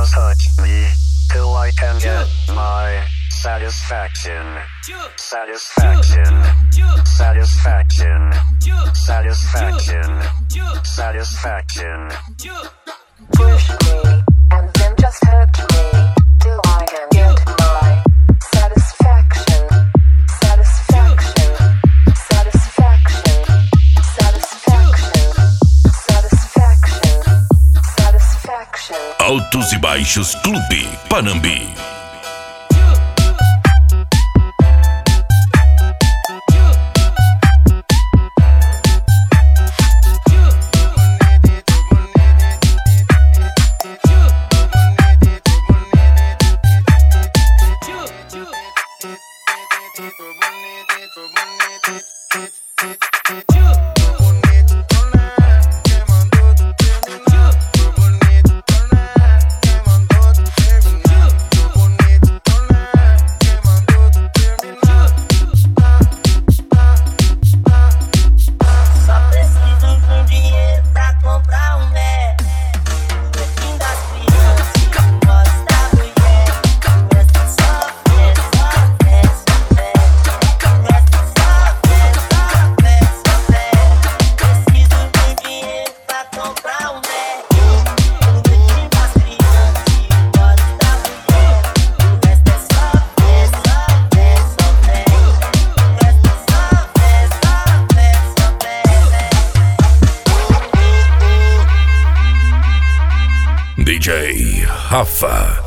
just hurt me till I can get my satisfaction. Satisfaction. Satisfaction. Satisfaction. Satisfaction. Push me and then just hurt me till I can get my satisfaction. Satisfaction. Satisfaction. Satisfaction. Satisfaction. Satisfaction. Altos e Baixos Clube Panambi. DJ Rafa.